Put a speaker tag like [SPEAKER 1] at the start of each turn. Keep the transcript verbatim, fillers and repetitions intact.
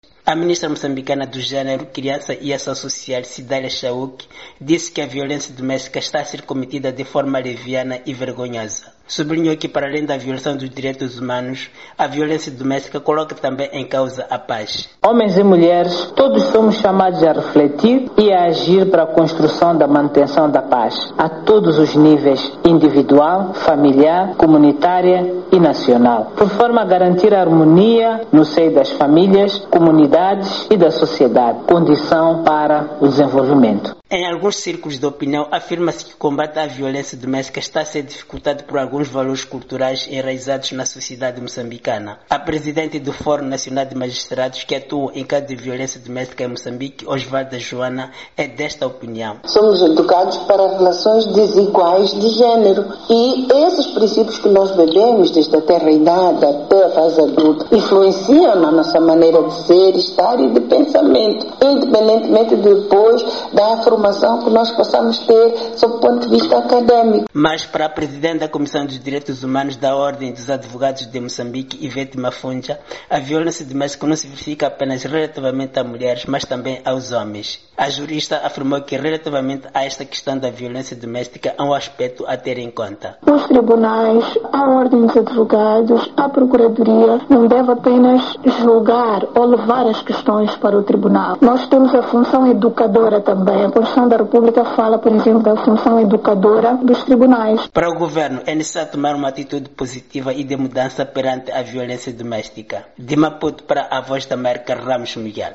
[SPEAKER 1] A ministra moçambicana do Gênero, Criança e Ação Social, Cidália Chauk, disse que a violência doméstica está a ser cometida de forma leviana e vergonhosa. Sublinhou que, para além da violação dos direitos humanos, a violência doméstica coloca também em causa a paz.
[SPEAKER 2] Homens e mulheres, todos somos chamados a refletir e a agir para a construção da manutenção da paz, a todos os níveis, individual, familiar, comunitária e nacional, por forma a garantir a harmonia no seio das famílias, comunidades e da sociedade, condição para o desenvolvimento.
[SPEAKER 1] Em alguns círculos de opinião, afirma-se que o combate à violência doméstica está a ser dificultado por alguns valores culturais enraizados na sociedade moçambicana. A presidente do Fórum Nacional de Magistrados, que atua em caso de violência doméstica em Moçambique, Osvalda Joana, é desta opinião.
[SPEAKER 3] Somos educados para relações desiguais de género e esses princípios que nós bebemos desde a terra idade até a fase adulta influenciam na nossa maneira de ser, estar e de pensamento, independentemente depois da formação que nós possamos ter sob o ponto de vista acadêmico.
[SPEAKER 1] Mas para a presidente da Comissão dos Direitos Humanos da Ordem dos Advogados de Moçambique, Ivete Mafunja, a violência doméstica não se verifica apenas relativamente a mulheres, mas também aos homens. A jurista afirmou que relativamente a esta questão da violência doméstica há um aspecto a ter em conta.
[SPEAKER 4] Os tribunais, a Ordem dos Advogados, a Procuradoria não deve apenas julgar ou levar as questões para o tribunal. Nós temos a função educadora também. A Constituição da República fala, por exemplo, da função educadora dos tribunais.
[SPEAKER 1] Para o governo, é necessário tomar uma atitude positiva e de mudança perante a violência doméstica. De Maputo para a Voz da América, Ramos Miguel.